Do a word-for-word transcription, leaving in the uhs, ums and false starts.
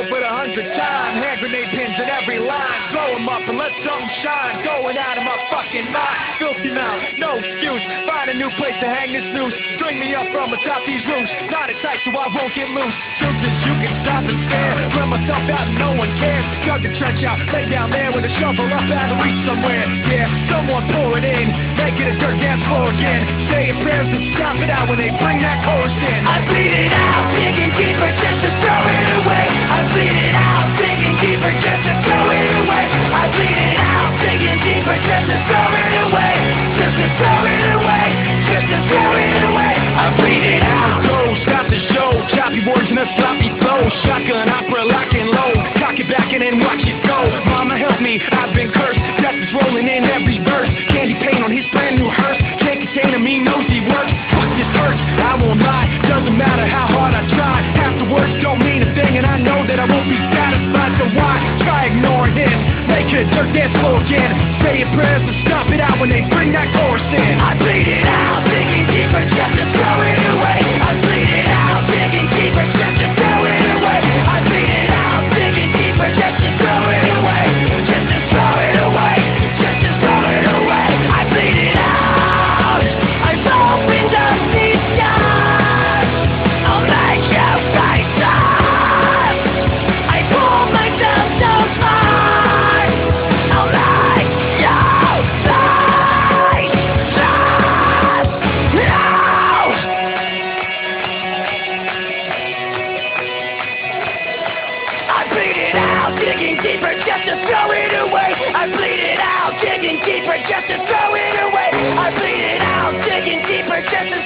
for the hundredth time. Hand grenade pins in every line. Throw 'em up and let some shine. Going out of my fucking mind. Filthy mouth, no excuse. Find a new place to hang this noose. String me up from atop these roofs. Knot it tight so I won't get loose. Truth is you can stop and stare. Let myself out and no one cares. Dug the trench out, lay down there with a shovel up out of reach somewhere. Yeah, someone pour it in. Make it a dirt dance floor again. Saying prayers and stop it out when they bring that chorus in. I bleed it out, digging deeper just to throw it away. I bleed it out, digging deeper just to throw it away. I bleed it out, digging deeper just to throw it away. Just to throw it away, just to throw it away. I bleed it out. Go, stop the show. Choppy words and a sloppy flow. Shotgun opera lock and low. Cock it back and then watch it go. Mama help me, I've been cursed. Death is rolling in every verse. Candy paint on his brand new hearse. Can't contain him, he knows he works. Fuck this hurts, I won't lie. Doesn't matter how hard I try. Half the words don't mean a thing, and I know that I won't be satisfied. So why try ignoring him? Make it a dirt dance floor again. Say your prayers and stop it out when they bring that chorus in. I bleed it out, digging deeper just to throw it away. I bleed it out, digging deeper just to throw it away. I bleed it out, digging deeper just to throw it away. Just to throw it away, just to throw it away. I bleed it out. I've opened up these scars. I'll make you face up. I pull myself so smart. I'll make you face up. No! I bleed it out, digging deeper just to throw it away. I bleed it out, digging deeper just to throw it away. I bleed it out, digging deeper just to